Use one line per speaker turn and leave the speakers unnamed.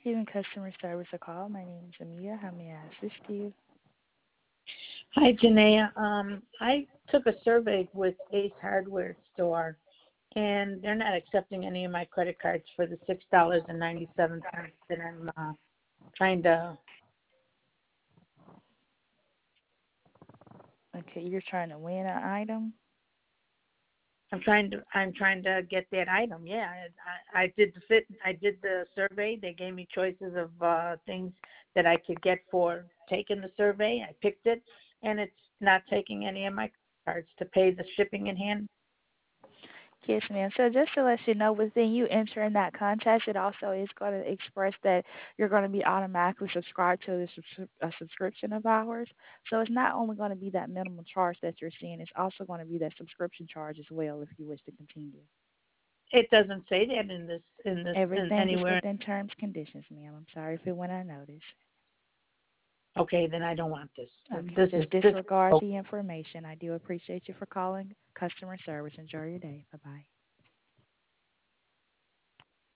Giving customer service a call. My name is Amia. How may I assist you?
Hi, Janaea. I took a survey with Ace Hardware Store, and they're not accepting any of my credit cards for the $6.97 that I'm trying to.
Okay, you're trying to win an item?
I'm trying to get that item. Yeah, I did the fit. I did the survey. They gave me choices of things that I could get for taking the survey. I picked it, and it's not taking any of my cards to pay the shipping in hand.
Yes, ma'am. So just to let you know, within you entering that contest, it also is going to express that you're going to be automatically subscribed to a subscription of ours. So it's not only going to be that minimum charge that you're seeing, it's also going to be that subscription charge as well if you wish to continue.
It doesn't say that in
Everything is
anywhere.
within terms conditions, ma'am. I'm sorry if it went unnoticed.
Okay, then I don't want this.
Okay,
This is
just
this.
disregard the information. I do appreciate you for calling customer service. Enjoy your day. Bye-bye.